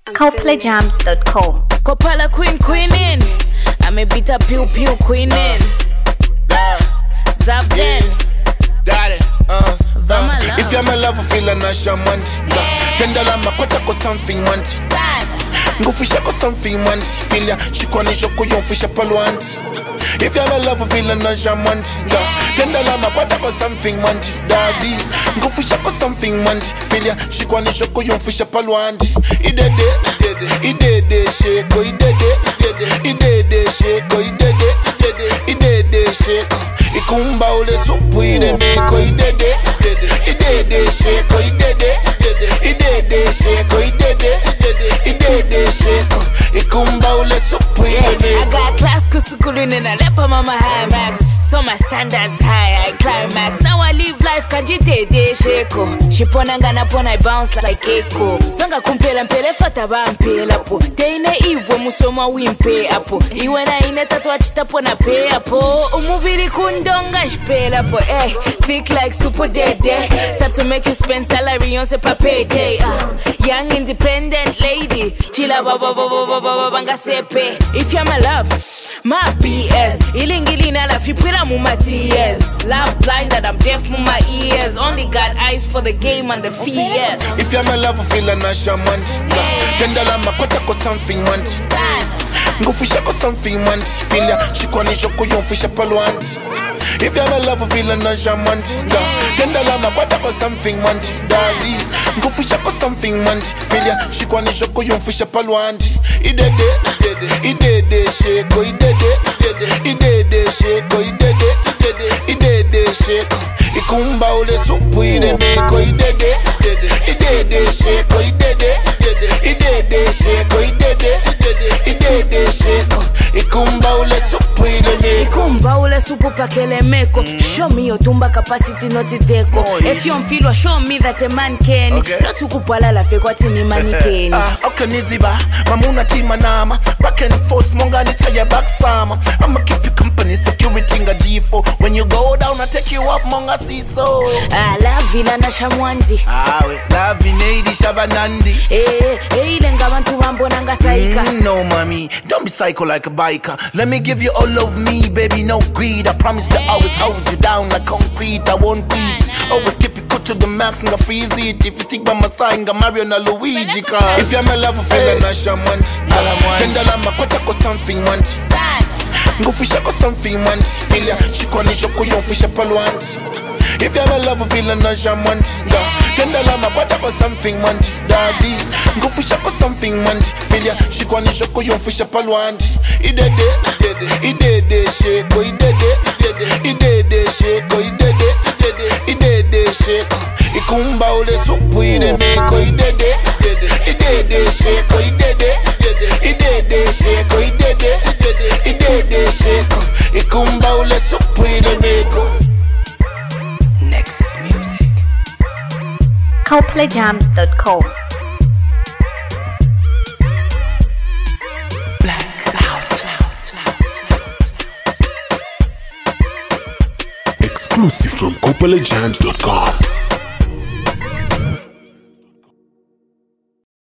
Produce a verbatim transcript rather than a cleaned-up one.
Copley Jams dot com. Copala queen queenin. I'm a bit of pew pew queenin. Zavden. Daddy, uh, uh, if you're my lover, feel a nashamant. Tendala makwata ko something want. Ngufisha ko something want. Feel ya, shikwane shoko yon fisha palwant. If you're my lover, feel a nashamant. Tendala makwata ko something want. Daddy, ngufisha ko something want. Feel ya, shikwane shoko yon fisha palwant. Idede, idede, sheko, idede, idede, sheko, idede, idede, sheko. Ikumba ule supu ide meko idede idede sheko idede idede sheko idede idede sheko Ikumba ule supu ide meko. I got class kusukulun and I lepa mama high max. So my standards high, I climax. Now I live life kanjitede sheko. Shiponanga na pona I bounce like echo. Songa kumpela mpele fata bampela po. Teine ivo musoma wimpe apo. Iwe na ine tatu achita pona pe apo. Umubiri kundonga shpela po. Eh, thick like super dede. Tap to make you spend salary on sepa payday. Uh, young independent lady. Chila baba baba baba banga sepe. If you're my love, my B S. Ilingili na la fipira muma tears. Love blind that I'm deaf from my ears. Only got eyes for the game and the fears. If you're my lover, feel a nashamant. Tendala makwata ko something want. Ngufisha ko something want. Feel ya, shikwane shoko yon fisha palwant. If you're my lover, feel a nashamant. Tendala makwata ko something want. Daddy, ngufisha ko something want. Feel ya, shikwane shoko yon fisha palwant. Idede, idede, sheko, idede, idede, sheko, idede, idede, sheko. Ikumba ule supu ide meko idede, idede, sheko, idede, idede, sheko, idede, idede, sheko. Ikumba ule supu ide meko. Ikumba ule supu pakele meko. Show me your tumba capacity not deco. If you don't feel, show me that a man can. Not to kupala la fake what ni mannequin. Ah, okay niziba, mamuna tima nama. Back and forth, monga ni chaya back sama. I'ma keep you company, security nga G four. When you go down, I take you up, monga see so. Ah, la vila na shamwandi. Ah, we, la vinedi shabanandi. Eh, eh, lenga bantu wambo nanga saika. Mm, no, mommy, don't be psycho like a biker. Let me give you all of me, baby, no greed. I promise to always hold you down like concrete. I won't beat. Always keep it good to the max and freeze it. If you think by my side, I'm Mario na Luigi. Cause if you're my lover, feel a nashamant. Tendala makwata ko something want. Ngufisha ko something want. Feel ya, shikwane shoko yon fisha palwant. If you're my lover, feel a nashamant. Tendala makwata ko something want. Daddy, ngufisha ko something want. Feel ya, shikwane shoko yon fisha palwant. Idede, idede, sheko, idede, idede, sheko, idede, idede, sheko. Ikumba ule supu ide meko idede, idede, sheko, idede, idede, sheko, idede, idede, sheko. Ikumba ule supu ide meko. Nexus Music. Copley Jams dot com. Exclusive from Copley Jams dot com.